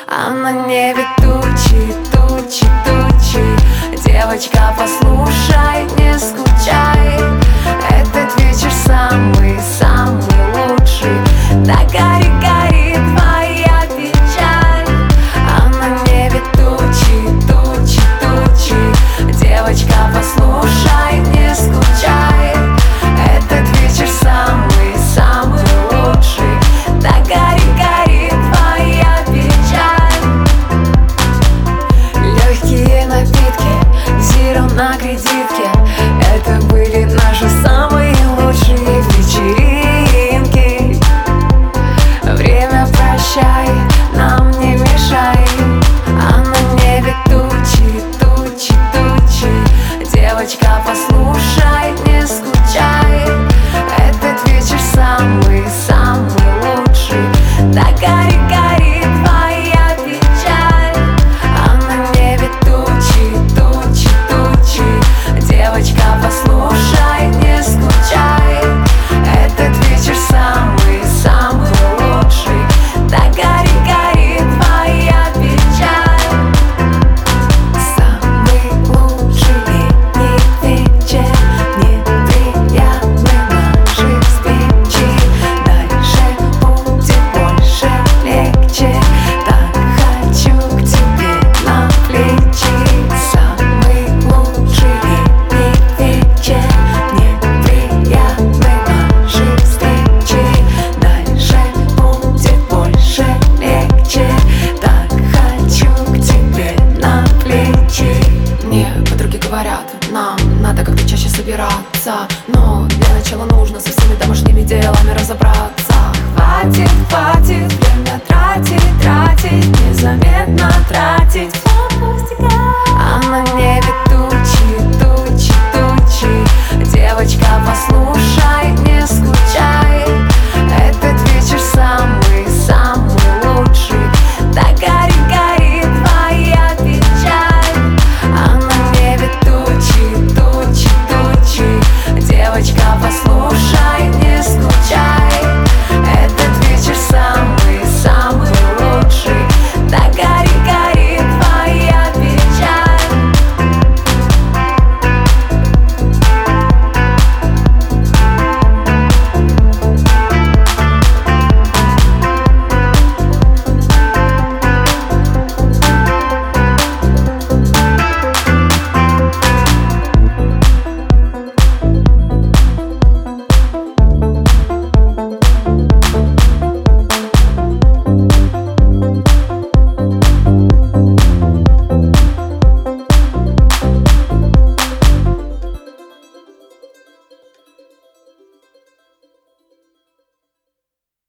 А на небе тучи, тучи, тучи. Девочка, послушай, не скучай. Этот вечер самый, самый лучший. Да гори, гори твоя печаль. А на небе тучи, тучи, тучи. Девочка, послушай, не скучай. Этот вечер самый, самый лучший. Да гори, гори твоя печаль. Легкие напитки, зиро на кредитке. Это были наши самые лучшие вечеринки. Время прощай, нам не мешай. А на небе тучи, тучи, тучи. Девочка, послушай, не скучай. Этот вечер самый, самый лучший. Да гори, гори твоя печаль. А на небе тучи, тучи, тучи. Девочка, послушай, не скучай. Этот вечер самый, самый лучший. Да гори, гори твоя печаль. Самый лучший летний вечер. Неприятны наши встречи. Дальше будет больше легче. Так хочу к тебе на плечи. Самый лучший летний вечер. Неприятны наши встречи. Дальше будет больше легче. Так хочу к тебе на плечи. Мне подруги говорят, нам надо как-то чаще собираться. Но для начала нужно со всеми домашними делами разобраться. Хватит